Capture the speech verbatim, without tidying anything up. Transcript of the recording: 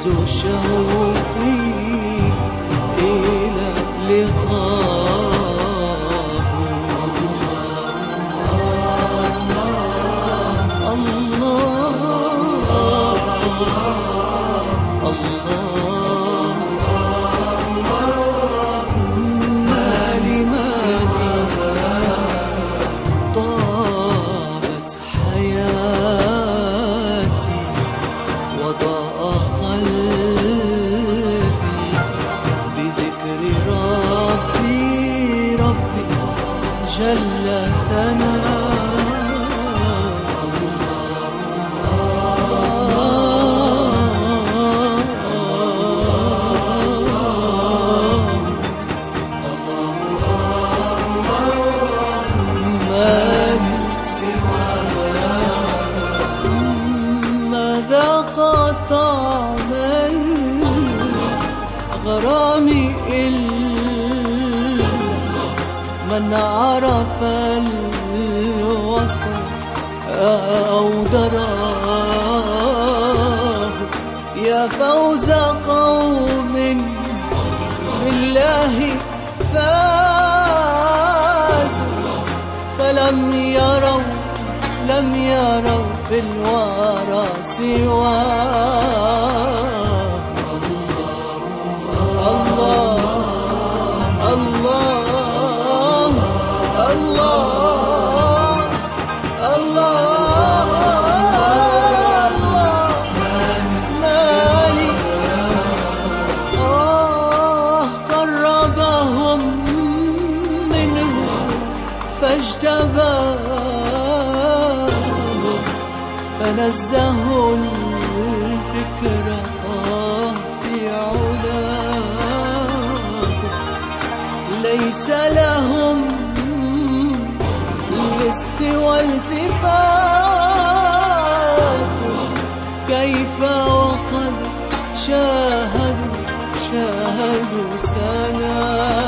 ذو شوقي إلى لقاه. الله الله مالي مالي طابت حياتي وضاء قلبي بذكر ربي ربي جل ثناه. طعم الغرام إلا من عرف الوصل أو دراه. يا فوز قوم بالله فازوا فلم يروا لم يروا في الورى سواه. الله الله الله الله مالي آه قربهم منه فاجتباه فنزهوا الفكرة في علاه. ليس لهم للسوى التفات كيف وقد شاهدوا شاهدوا سناه.